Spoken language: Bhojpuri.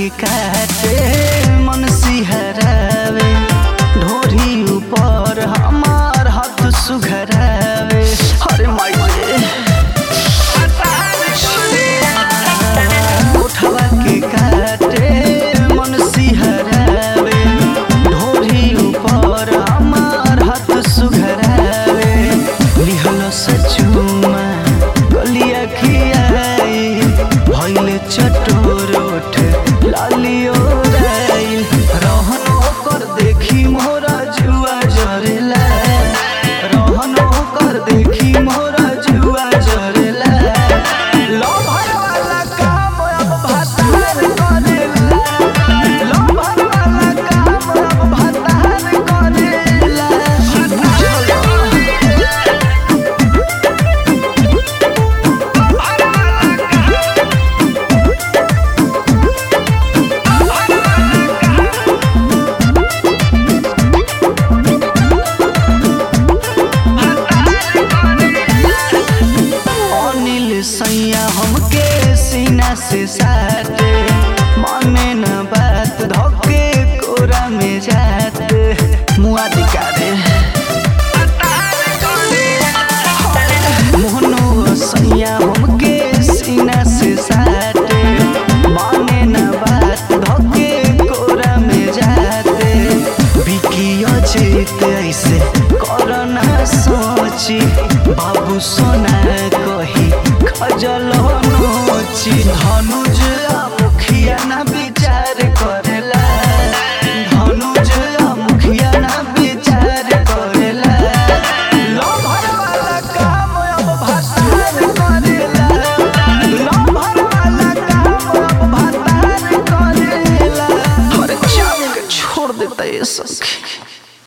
के काटे मन सिहरावे, ढोरी ऊपर हमार हाथ सुघरावे। अरे माई उठवा के काटे मन सिहरावे, ढोरी ऊपर हमार हाथ सुघरावे। लिहल सचुमा गलिया खियाई, भइले चटोर ओठ लालियो राइल। रहन ओकर देखी मोरा जुआ जरेला, रहन ओकर देखी मोरा जुआ जरेला। लभर वाला काम अब भातार करेला, लभर वाला काम अब भातार करेला। अनिल सैया हमके सीना से साटे, माने न बात धोके कोरा में जाते। मुआ दिकारे मोहनो सैया हमके सीना से साटे, माने न बात धोके कोरा में जाते। बिकियो जीत ऐसे करना सोची, बाबू सोना